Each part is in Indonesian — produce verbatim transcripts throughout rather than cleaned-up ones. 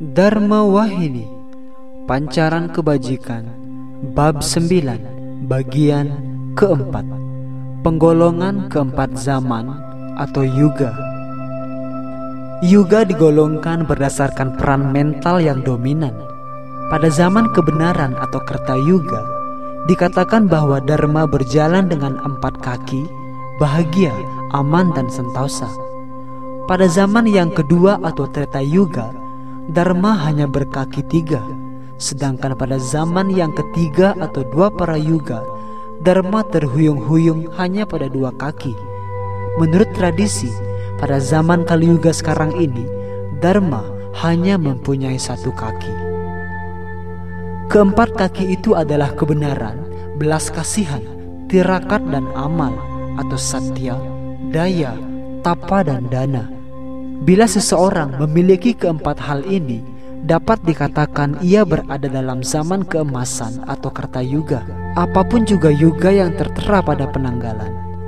Dharma Wahini, Pancaran Kebajikan, Bab sembilan, Bagian keempat. Penggolongan keempat zaman atau Yuga. Yuga digolongkan berdasarkan peran mental yang dominan. Pada zaman kebenaran atau Kerta Yuga, dikatakan bahwa Dharma berjalan dengan empat kaki, bahagia, aman dan sentosa. Pada zaman yang kedua atau Treta Yuga, Dharma hanya berkaki tiga. Sedangkan pada zaman yang ketiga atau dua para yuga, Dharma terhuyung-huyung hanya pada dua kaki. Menurut tradisi, pada zaman Kali Yuga sekarang ini, Dharma hanya mempunyai satu kaki. Keempat kaki itu adalah kebenaran, belas kasihan, tirakat dan amal atau satya, daya, tapa dan dana. Bila seseorang memiliki keempat hal ini, dapat dikatakan ia berada dalam zaman keemasan atau Kerta Yuga, apapun juga yuga yang tertera pada penanggalan.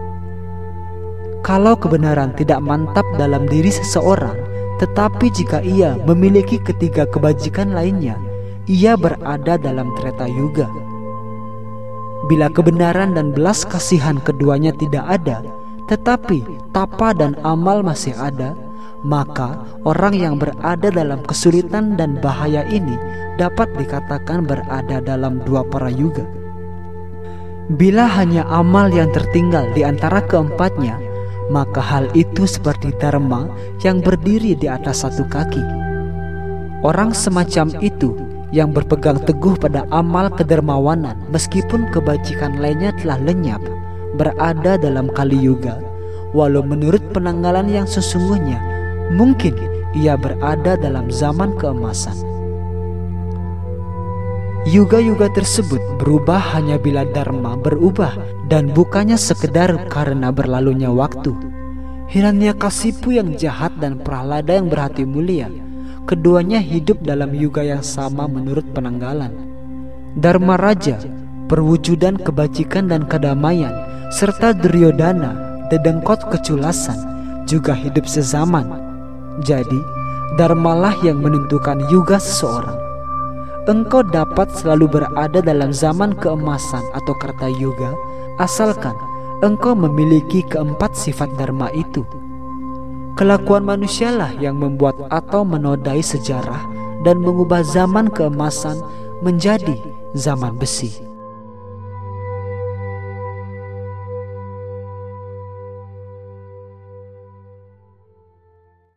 Kalau kebenaran tidak mantap dalam diri seseorang, tetapi jika ia memiliki ketiga kebajikan lainnya, ia berada dalam Treta Yuga. Bila kebenaran dan belas kasihan keduanya tidak ada, tetapi tapa dan amal masih ada, maka orang yang berada dalam kesulitan dan bahaya ini dapat dikatakan berada dalam dua para yuga. Bila hanya amal yang tertinggal di antara keempatnya, maka hal itu seperti Dharma yang berdiri di atas satu kaki. Orang semacam itu yang berpegang teguh pada amal kedermawanan meskipun kebajikan lainnya telah lenyap, berada dalam Kali Yuga, walau menurut penanggalan yang sesungguhnya mungkin ia berada dalam zaman keemasan. Yuga-yuga tersebut berubah hanya bila Dharma berubah dan bukannya sekedar karena berlalunya waktu. Hiranyakasipu yang jahat dan Prahlada yang berhati mulia, keduanya hidup dalam yuga yang sama menurut penanggalan. Dharma Raja, perwujudan kebajikan dan kedamaian, serta Duryodhana, dedengkot keculasan, juga hidup sezaman. Jadi, Dharmalah yang menentukan yuga seseorang. Engkau dapat selalu berada dalam zaman keemasan atau Kerta Yuga, asalkan engkau memiliki keempat sifat Dharma itu. Kelakuan manusialah yang membuat atau menodai sejarah dan mengubah zaman keemasan menjadi zaman besi.